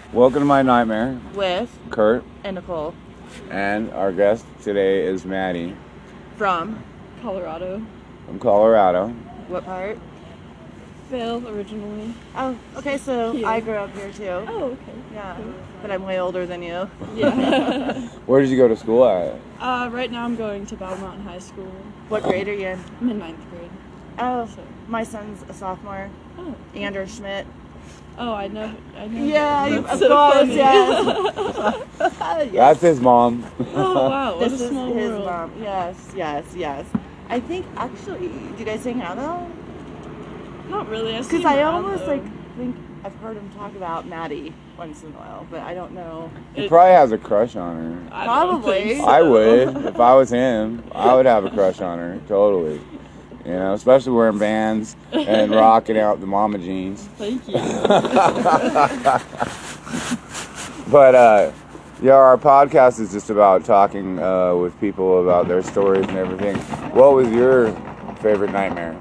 Welcome to my nightmare with Kurt and Nicole and our guest today is Maddie from Colorado. What part? Vail, originally. Oh, okay, so Here. I grew up here too. Oh, okay. Yeah, but I'm way older than you. Yeah. Where did you go to school at? Right now I'm going to Battle Mountain High School. What grade are you in? I'm in 9th grade. Oh, So. my son's a sophomore. Oh. Anders Schmidt. Oh, I know. Yeah, him. of That's so course, funny. yes. Yes. That's his mom. Oh, wow. What This a is small his world. mom. Yes. I think actually, do you guys hang out though? Not really. Because I almost think I've heard him talk about Maddie once in a while, but I don't know. He probably has a crush on her. I don't Probably. think so. I would. If I was him, I would have a crush on her. Totally. You know, especially wearing bands and rocking out the mama jeans. Thank you. But, yeah, our podcast is just about talking with people about their stories and everything. What was your favorite nightmare?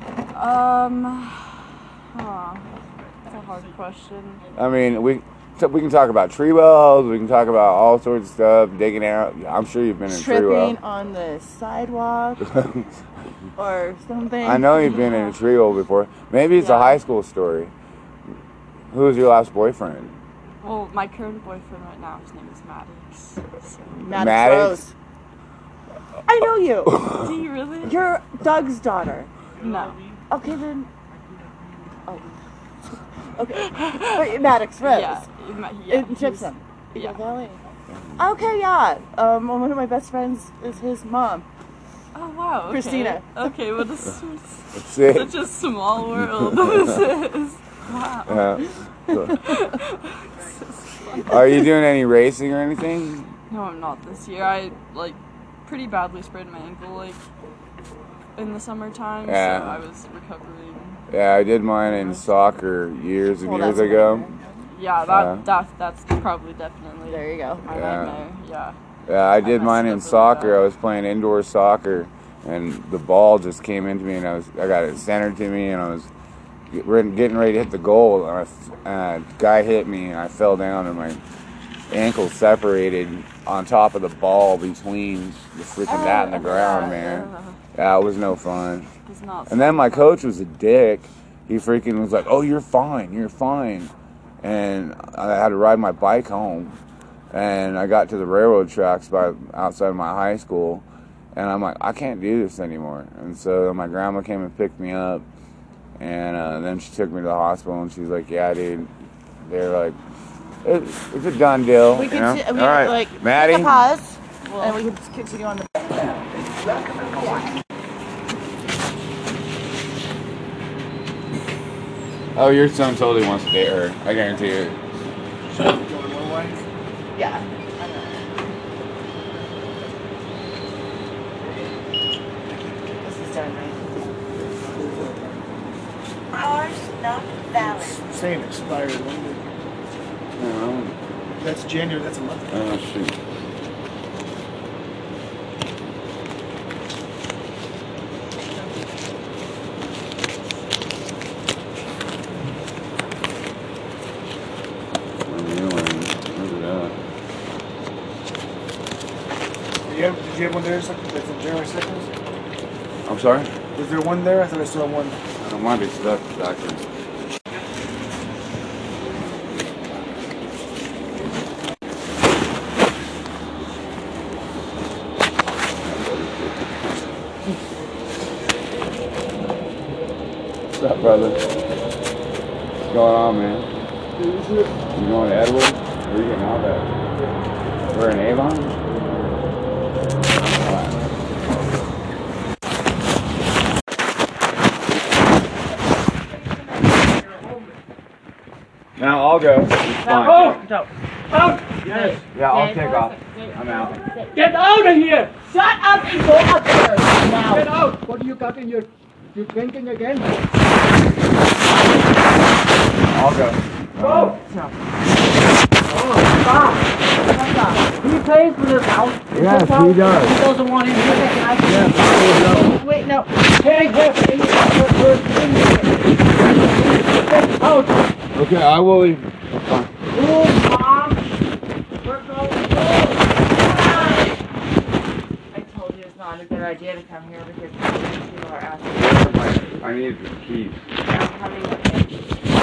That's a hard question. I mean, we can talk about tree wells. We can talk about all sorts of stuff, digging out. I'm sure you've been in a tree well. Tripping on the sidewalk or something. I know you've been in a tree well before. Maybe it's a Yeah. high school story. Who was your last boyfriend? Well, my current boyfriend right now, his name is Maddox. So. Maddox Rose. I know you. Do you really? You're Doug's daughter. No. Okay then. Oh. Okay. Wait, Maddox Rose. Yeah. In Gypsum. Yeah. Valley. Okay, yeah. One of my best friends is his mom. Oh, wow. Okay. Christina. Okay, well, this is That's it. such a small world. This is. Wow. Are you doing any racing or anything? No, I'm not this year. I, pretty badly sprained my ankle, in the summertime, Yeah. so I was recovering. Yeah, I did mine in soccer years and Well, years that's ago. amazing. Yeah, that's probably definitely There you go. my Yeah. nightmare. Yeah. Yeah, I did messed mine up in really soccer. bad. I was playing indoor soccer, and the ball just came into me, and I got it centered to me, and I was getting ready to hit the goal, and a guy hit me, and I fell down, and my ankle separated on top of the ball between the freaking that and the ground, man. Yeah, it was no fun. It's not. And then my coach was a dick. He freaking was like, "Oh, you're fine." And I had to ride my bike home. And I got to the railroad tracks outside my high school. And I'm like, I can't do this anymore. And so my grandma came and picked me up. And then she took me to the hospital. And she's like, yeah, dude. They're like, it's a done deal. We you could know? all right, like Maddie. take a pause, and we could continue on the. Oh, your son totally wants to date her. I guarantee it. Yeah. This is done, right? Cars not valid. Saying expired. That's January. That's a month ago. Oh, shoot. Did you have one there? That's in January 2nd? I'm sorry? Was there one there? I thought I saw one. I don't want to be stuck exactly. What's up, brother? What's going on, man? You going to Edward? Where are you getting out at? We're in Avon? Now I'll go. It's fine. Out! Yes. Yeah, I'll take off. I'm out. Get out of here! Shut up and go upstairs now. Get out! What do you got in your... You drinking again? I'll go. Go! Oh, stop. He pays for this house. Yes, he does. He doesn't want him to get Wait, no. Take him out! Okay, I will leave. Fine. not a good idea to come here because people are asking. I need the keys. I'm coming with you.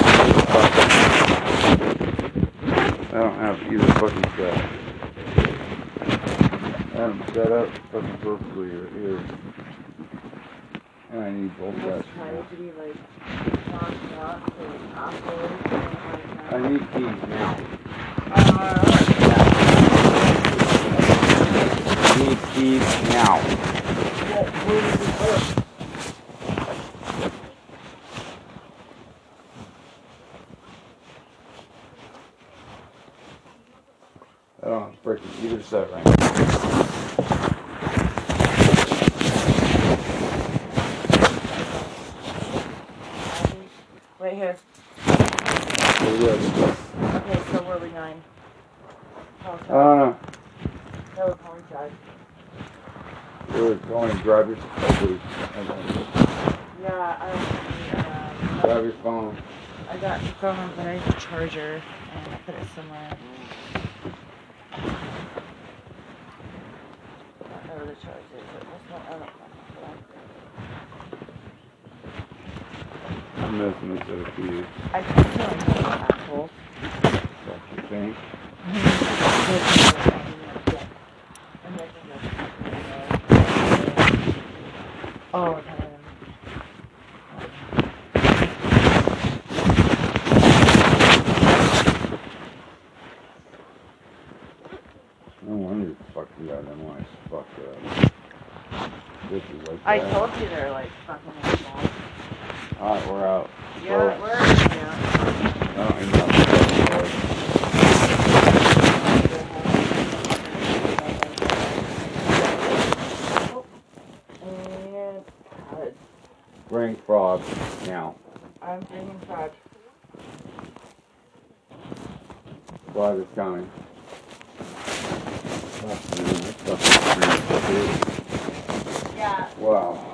I don't have either fucking set. I have them set up fucking perfectly here. And I need both sets. To be like knocked out, so it's awkward. I need keys now. I need keys now. I don't have freaking either set right now. Wait here. Okay, so where are we going? I don't know. No, apologize. We're going to grab your phone. Yeah, Grab your phone. I got the phone, but I need the charger, and I put it somewhere. I don't know where the charger is. That's not, I don't know. I'm missing a set of keys. I can't feel like that asshole. That's your thing. Oh, No wonder you fucking got them eyes fucked up. Bitches like that. I told you they're like fucking assholes. Alright, we're out. Yeah, Well, we're out. I don't even know what And God, bring frog now. I'm bringing frog. Frog is coming. Yeah. Wow.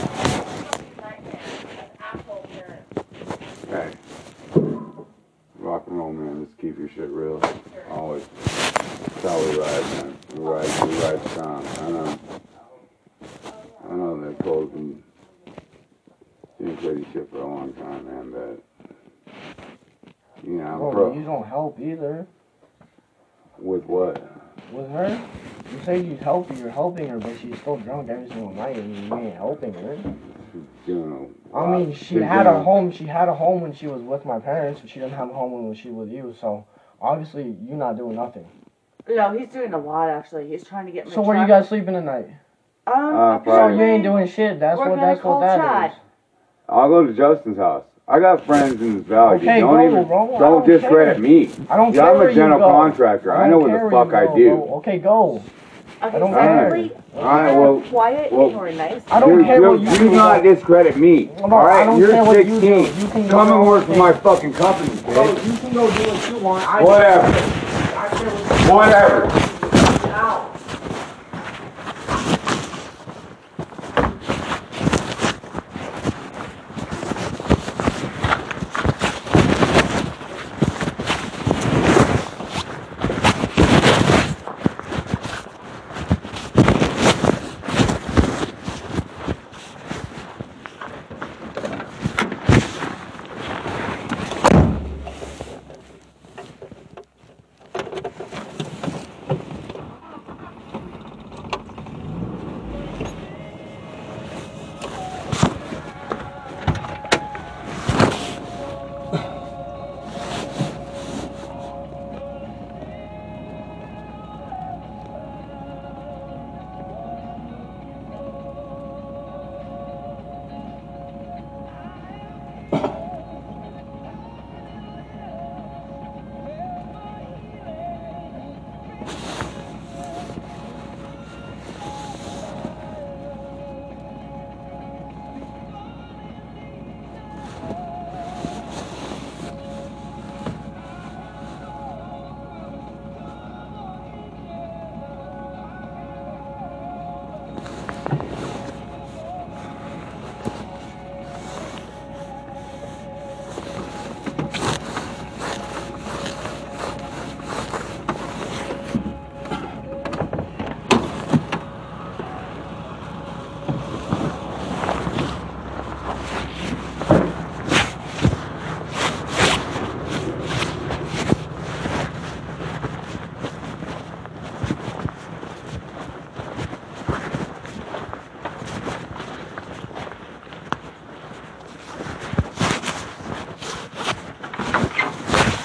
Hey. Rock and roll, man. Just keep your shit real. Always. That's how we ride, man. We ride strong. I know Nicole's been doing crazy shit for a long time, man, but you know, Bro, you don't help either. with what? With her? You say you're helping her, but she's still drunk every single night and you ain't helping her. You know, I mean, she had a home when she was with my parents, but she didn't have a home when she was with you, so obviously you're not doing nothing. No, he's doing a lot actually. He's trying to get me. So where you guys sleeping tonight? So you ain't doing shit. That's what that is. I'll go to Justin's house. I got friends in this valley. Okay, Don't discredit me. I don't care. I'm a general contractor. I know what the fuck I do. Okay, go. Okay, I don't secondly, Alright, well, quiet and we're nice. I don't care what you do not discredit me. Alright, you're 16. Come and work for my fucking company, kid. Bro, you can go do what you want. Whatever. Whatever.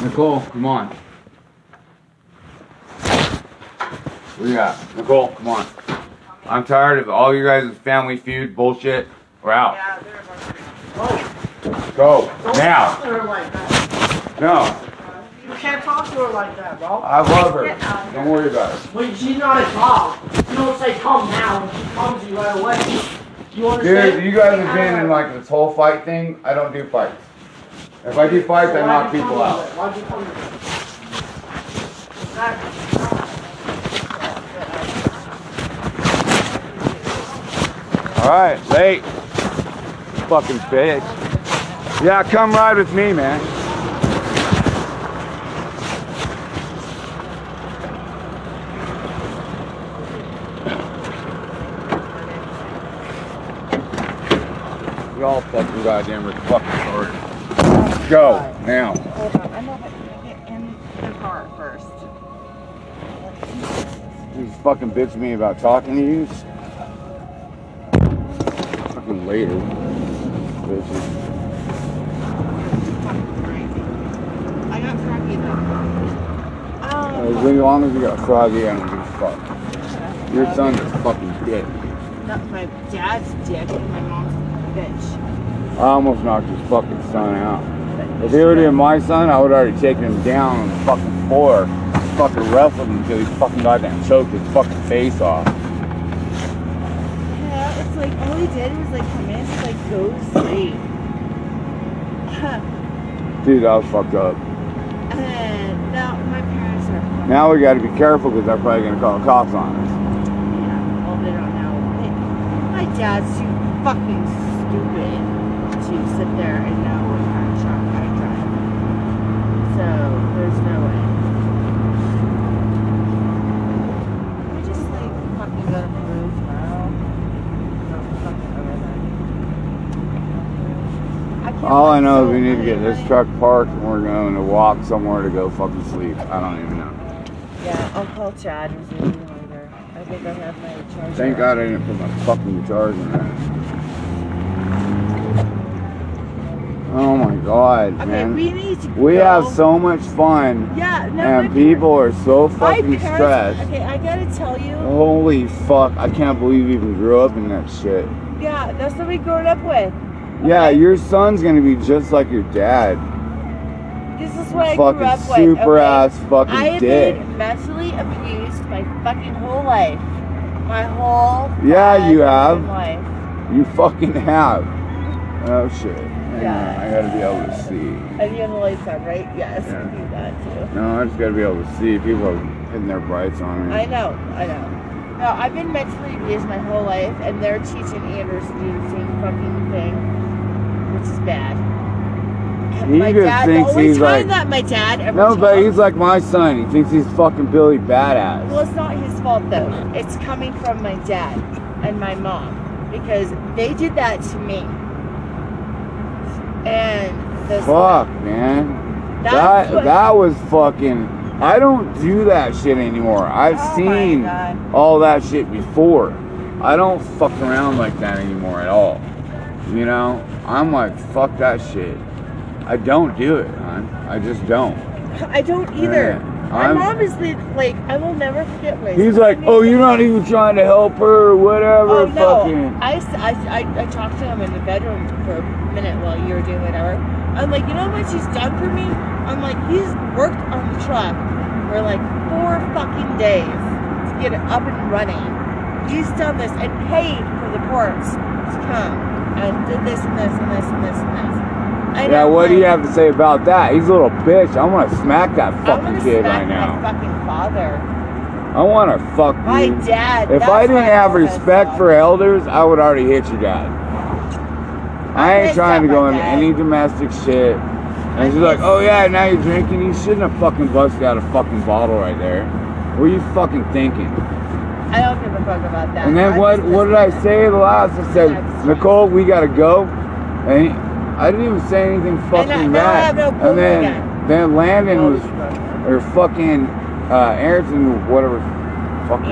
Nicole, come on. Where you at? Nicole, come on. I'm tired of all you guys' family feud bullshit. We're out. Yeah, they're Go. Now. Talk to her like that. No. You can't talk to her like that, bro. I love her. Don't worry about it. Wait, she's not a dog. You don't say come now when she comes to you right away. You understand? Dude, you guys have been in like this whole fight thing. I don't do fights. If I do fights, I knock people out. Why'd you come here? Alright, late. Fucking bitch. Yeah, come ride with me, man. Y'all fucking goddamn fucking retarded. Go, now. Hold on, I'm gonna get in the car first. You just fucking bitch me about talking to you. Fucking later. Bitches. I got cracky though. As long as you got froggy, I don't give a fuck. Your son's a fucking dick. Not my dad's dick and my mom's bitch. I almost knocked his fucking son out. If he were doing my son, I would have already taken him down on the fucking floor, fucking wrestled him until he fucking goddamn choked his fucking face off. Yeah, it's like all he did was like come in and like go to sleep. Dude, that was fucked up. And now my parents are fucking. Now we gotta be careful because they're probably gonna call the cops on us. Yeah, well they don't know. My dad's too fucking stupid to sit there and know what kind of truck I drive. So there's no way. We just like fucking go to Peru tomorrow. Go fucking over there. I can't All I look know so is we need to get this anyway. truck parked and we're going to walk somewhere to go fucking sleep. I don't even know. Yeah, I'll call Chad and see if he later. I think I have my charger. Thank God I didn't put my fucking charge in there. Oh my God, Okay, man. we need to We go. have so much fun Yeah, no, and my people are so my fucking parents- stressed. Okay, I gotta tell you. Holy fuck, I can't believe you even grew up in that shit. Yeah, that's what we grew up with. Yeah, your son's gonna be just like your dad. This is what I Fucking grew up with. super okay? ass fucking I have dick. been mentally abused my fucking whole life. My whole Yeah, you fucking have. life. You fucking have. Oh shit. Hang Yeah. on, I gotta be able to see. And you have the lights on, right? Yes, Yeah. we do that too. No, I just gotta be able to see. People are hitting their brights on me. I know. No, I've been mentally abused my whole life, and they're teaching Anders to do the same fucking thing, which is bad. He my just dad, thinks the only he's time like- that my dad ever No, but talked- he's like my son. He thinks he's fucking Billy Badass. Well, it's not his fault though. It's coming from my dad and my mom because they did that to me. And the Fuck, man. That's what- That was fucking. I don't do that shit anymore. I've Oh my seen God. all that shit before. I don't fuck around like that anymore at all. You know, I'm like, fuck that shit. I don't do it, hon. I just don't. I don't either. Yeah, My I'm- mom is like, I will never forget what He's like, oh, you're not even trying to help her or whatever. Oh no! Fucking. I talked to him in the bedroom for a minute while you were doing whatever. I'm like, you know what she's done for me? I'm like, he's worked on the truck for like 4 fucking days to get it up and running. He's done this and paid for the ports to come and did this and this and this and this and this. And Yeah, I'm what do you like, have to say about that? He's a little bitch. I want to smack that I fucking want to kid smack right now. my fucking father. I want to fuck My you. dad. If that's I didn't my have oldest respect son. for elders, I would already hit your dad. I ain't pissed trying to at go my into dad. any domestic shit. And she's like, oh yeah, now you're drinking. You shouldn't have fucking busted out a fucking bottle right there. What are you fucking thinking? I don't give a fuck about that. And then I'm what just did I pissed. say the last? I said, Nicole, we gotta go. And I didn't even say anything fucking now I back. have no And clue then again. Landon Oh, was, or fucking Ayrton, whatever, fucking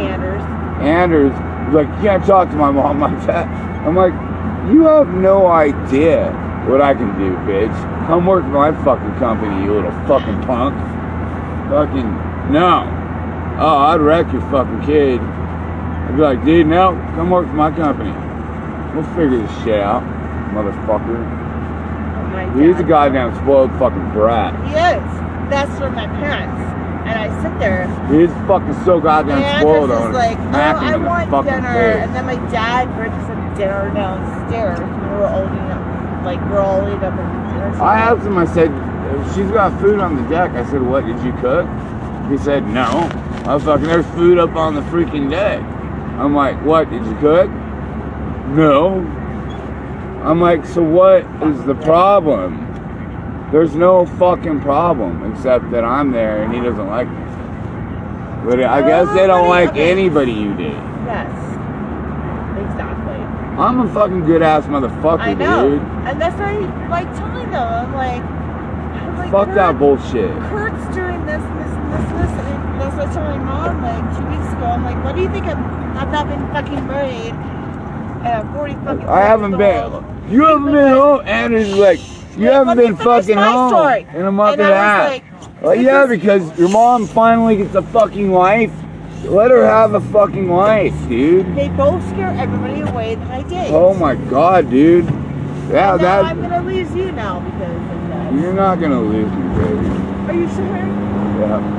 Anders was like, you can't talk to my mom like that. I'm like, you have no idea what I can do, bitch. Come work for my fucking company, you little fucking punk. Fucking, no. Oh, I'd wreck your fucking kid. I'd be like, dude, no, come work for my company. We'll figure this shit out, motherfucker. Oh my He's a God. goddamn spoiled fucking brat. He is. That's from my parents. And I sit there. He's fucking so goddamn And spoiled. this I is wanna like, smack oh, him I in the want fucking dinner. face. And then my dad brings some dinner downstairs. And we're all eating up. Like, we're all eating up at dinner table. I asked him, I said, she's got food on the deck. I said, what, did you cook? He said, no. I was fucking, there's food up on the freaking deck. I'm like, what, did you cook? No. I'm like, so what is the problem? There's no fucking problem except that I'm there and he doesn't like me. But I guess they don't like anybody you did. Yes. Exactly. I'm a fucking good ass motherfucker, I know. dude. And that's why I like telling them. I'm like Fuck that bullshit. Kurt's doing this and this and this and this. And that's what I told my mom like 2 weeks ago. I'm like, what do you think I've not been fucking married? And I'm 40 fucking I haven't been. old. You haven't been home? And it's like, you haven't Let me been finish fucking my home story. in a month And and a I half. was like, Well, yeah, because your mom finally gets a fucking life. Let her have a fucking life, dude. they both scare everybody away that I date. Oh my god, dude. Yeah, And now that. I'm gonna lose you now because of that. You're not gonna lose me, baby. Are you sure? Yeah.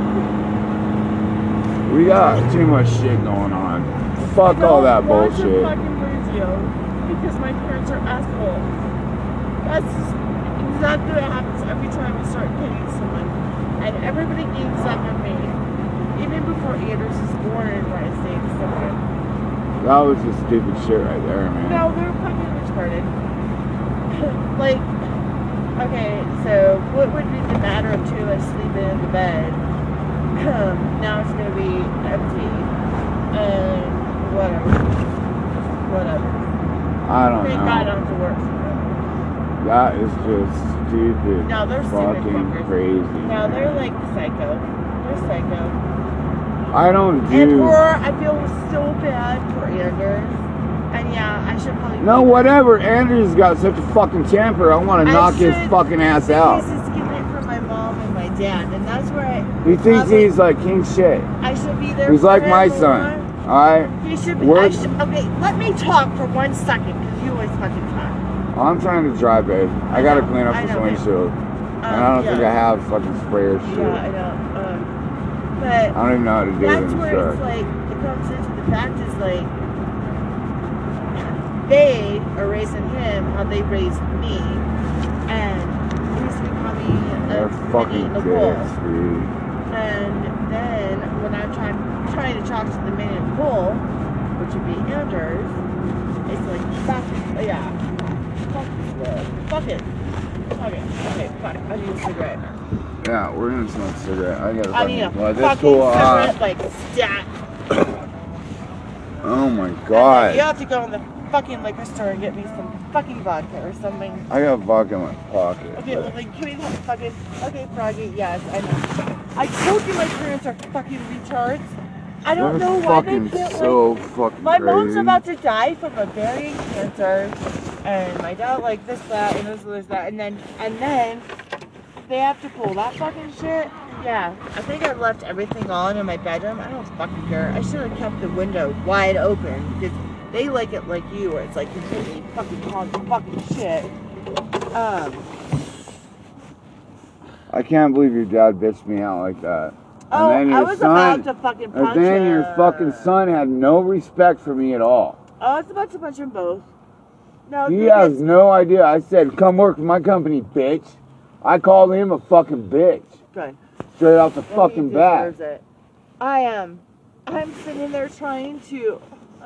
We got too much shit going on. Fuck all that I don't want to bullshit. fucking lose you because my parents are assholes. That's exactly what happens every time I start dating someone. And everybody gangs up on me. Even before Anders was born and when I was dating someone. That was just stupid shit right there, man. No, they're fucking retarded. Like, okay, so what would be the matter of two of us sleeping in the bed? Now it's gonna be empty. And whatever. I don't Thank God I know. don't have to work for them. That is just stupid. No, they're stupid fucking fuckers. crazy. No, they're like psycho. They're psycho. I don't And do. I feel so bad for Anders. And yeah, I should probably. No, whatever. Andrew's got such a fucking temper. I want to knock his fucking ass out. This is getting it from my mom and my dad, and that's where He thinks he's like king shit. I should be there. He's for like him my more. son. Alright? He should be. We're- Okay, let me talk for 1 second, because you always fucking talk. I'm trying to drive, babe. I gotta clean up I this know, babe. windshield. And I don't think I have fucking sprayer shit. Yeah, I know. But I don't even know how to do it that's in the where it's truck. like, it comes into the fact is like, they are raising him how they raised me, and he's becoming They're a fucking mini Nicole. dicks, dude. And then when I'm trying to talk to the mini Nicole, which would be Anders, it's like, fuck it. Okay, fuck. I need a cigarette. Yeah, we're gonna smoke a cigarette. I gotta I need a fucking let this fucking cool off. cigarette, like, stat. Oh my You god. have to go in the fucking liquor store and get me some fucking vodka or something. I got vodka in my pocket. Okay, well, like, give me that fucking. Okay, Froggy, yes, I know. I told you my parents are fucking retards. I don't They're know why they fucking can't. so Like, fucking my crazy. mom's about to die from ovarian cancer, and my dad like this, that, and this, that, and then they have to pull that fucking shit. Yeah, I think I left everything on in my bedroom. I don't fucking care. I should have kept the window wide open because they like it like you, where it's like completely fucking hot fucking shit. I can't believe your dad bitched me out like that. Oh, and then your I was son, about to fucking punch and then your him. fucking son had no respect for me at all. I was about to punch them both. No, He they has get- no idea. I said, come work for my company, bitch. I called him a fucking bitch. Good. Straight off the Well, he fucking bat. deserves it. I am. I'm sitting there trying to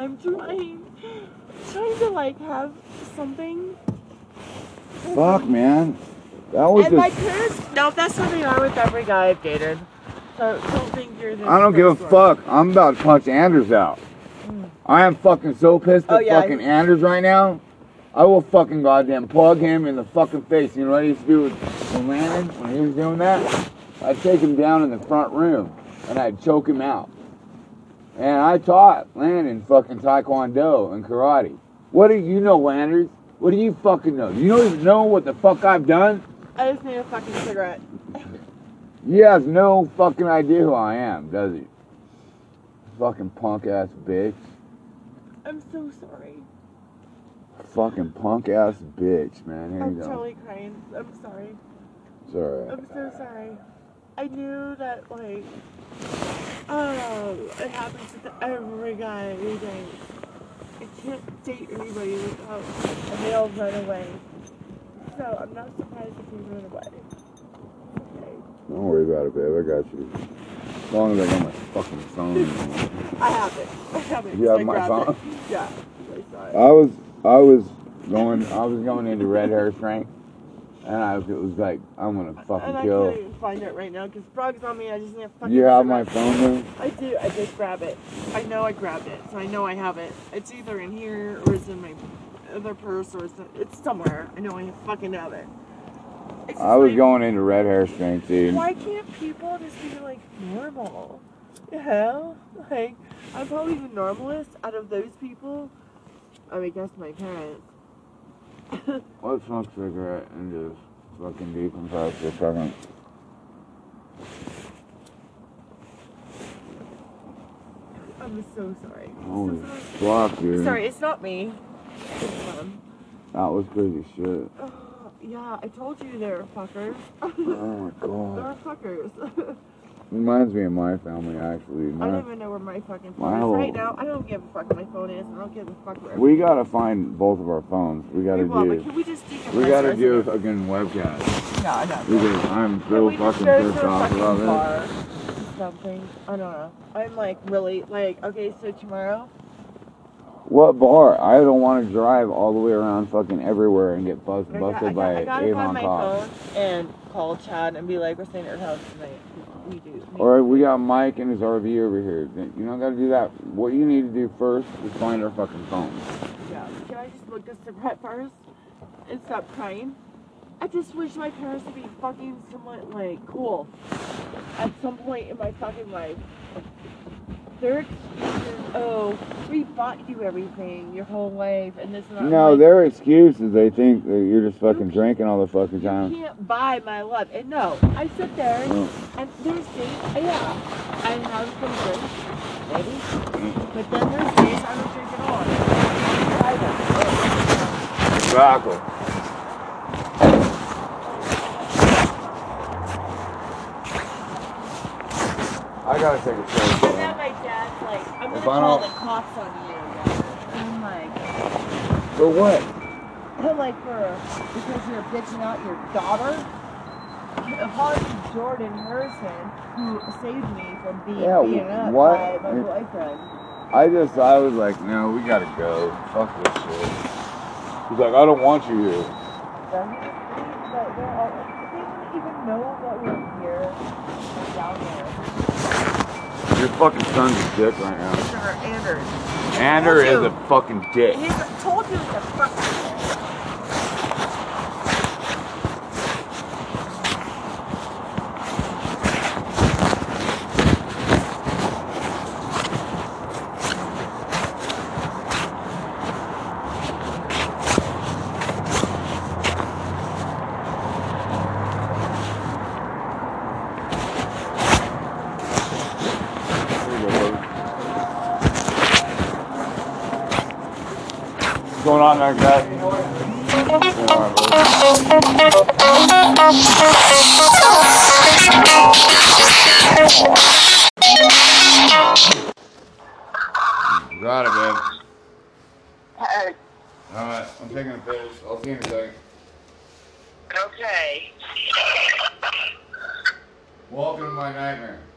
like have something. Fuck, man. That was And my just... parents, no, that's how they are with every guy I've dated. So don't think you're the I don't give a first one. fuck. I'm about to punch Anders out. I am fucking so pissed Oh, at yeah. fucking Anders right now. I will fucking goddamn plug him in the fucking face. You know what I used to do with Landon when he was doing that? I'd take him down in the front room and I'd choke him out. And I taught Landon fucking Taekwondo and karate. What do you know, Landers? What do you fucking know? You don't even know what the fuck I've done? I just need a fucking cigarette. He has no fucking idea who I am, does he? Fucking punk ass bitch. I'm so sorry. Fucking punk ass bitch, man. Here I'm you go. totally crying. I'm sorry. It's alright. I'm so sorry. I knew that, like, oh, it happens to every guy these days. I can't date anybody without, and they all run away. So I'm not surprised if you run away. Okay. Don't worry about it, babe. I got you. As long as I got my fucking phone. I have it. I have it. You have I my grabbed phone? it. Yeah. I saw it. I was going into red hair strength, and it was like, I'm gonna fucking and kill. I can't even find it right now because Frog's on me. I just need a fucking. You have my cigarette. phone then? I do. I just grab it. I know I grabbed it, so I know I have it. It's either in here or it's in my other purse or it's somewhere. I know I fucking have it. It's just I was like, going into red hair strength, dude. why can't people just be like normal? You know? Like, I'm probably the normalest out of those people. I mean, I guess my parents. Let's smoke a cigarette and just fucking decompress for a second. I'm so sorry. Holy So sorry. fuck, dude. Sorry, it's not me. It's them. That was crazy shit. Yeah, I told you they were fuckers. Oh my god. They're fuckers. Reminds me of my family, actually. I don't even know where my fucking phone my is whole- right now. I don't give a fuck where my phone is. I don't give a fuck where. We gotta find both of our phones. We gotta We will, but do. can we just decompress We gotta for a do a second? fucking webcast. Yeah, I know. Because I'm Can so we just fucking go to pissed a off fucking about bar this. or something? I don't know. I'm like really like okay. So tomorrow. What bar? I don't want to drive all the way around fucking everywhere and get busted I by gotta find Avon my cops. phone and call Chad and be like, we're staying at her house tonight. We do. Or we got Mike and his RV over here. You don't gotta do that. What you need to do first is find our fucking phones. Yeah. Can I just look this cigarette first and stop crying? I just wish my parents would be fucking somewhat like cool at some point in my fucking life. Their excuses, oh, we bought you everything your whole life and this and that. No, like, their excuses. They think that you're just fucking drinking all the fucking you time. can't buy my love. And no, I sit there Oh. and there's days, yeah, I have some drinks, maybe. But then there's days I don't drink at all. Exactly. I gotta take a And shot. then my dad's like, I'm gonna If I call don't- the cops on you. And I'm like, For what? because you're bitching out your daughter. Apology to Jordan Harrison, who saved me from being Yeah, beaten up what? by my boyfriend. I was like, no, we gotta go. Fuck this shit. He's like, I don't want you here. So he just leaves, but they didn't even know that we were here or down there. Your fucking son's a dick right now. Mr. Anders. Ander is a fucking dick. He's told you it's a fucking dick. What's going on there, guys? Got it, babe. Hey, Alright, I'm taking a piss. I'll see you in a second. okay. Welcome to my nightmare.